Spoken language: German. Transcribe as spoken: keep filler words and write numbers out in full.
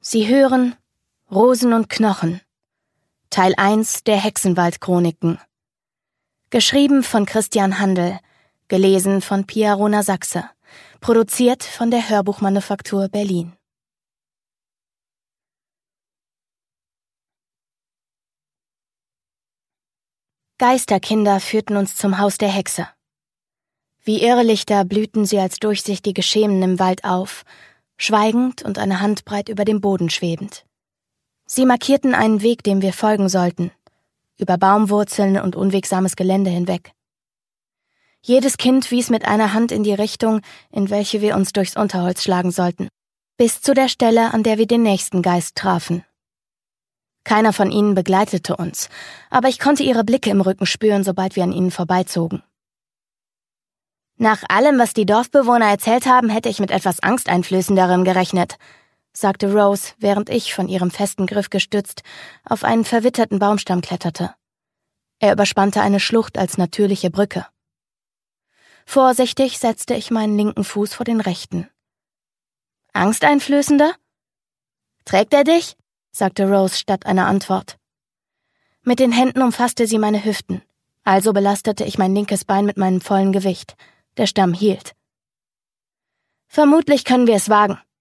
Sie hören Rosen und Knochen, Teil eins der Hexenwald-Chroniken. Geschrieben von Christian Handel, gelesen von Pia Rona-Sachse, produziert von der Hörbuchmanufaktur Berlin. Geisterkinder führten uns zum Haus der Hexe. Wie Irrlichter blühten sie als durchsichtige Schemen im Wald auf, schweigend und eine Handbreit über dem Boden schwebend. Sie markierten einen Weg, dem wir folgen sollten, über Baumwurzeln und unwegsames Gelände hinweg. Jedes Kind wies mit einer Hand in die Richtung, in welche wir uns durchs Unterholz schlagen sollten, bis zu der Stelle, an der wir den nächsten Geist trafen. Keiner von ihnen begleitete uns, aber ich konnte ihre Blicke im Rücken spüren, sobald wir an ihnen vorbeizogen. »Nach allem, was die Dorfbewohner erzählt haben, hätte ich mit etwas Angsteinflößenderem gerechnet«, sagte Rose, während ich, von ihrem festen Griff gestützt, auf einen verwitterten Baumstamm kletterte. Er überspannte eine Schlucht als natürliche Brücke. Vorsichtig setzte ich meinen linken Fuß vor den rechten. »Angsteinflößender? Trägt er dich?« sagte Rose statt einer Antwort. Mit den Händen umfasste sie meine Hüften, also belastete ich mein linkes Bein mit meinem vollen Gewicht. Der Stamm hielt. »Vermutlich können wir es wagen«,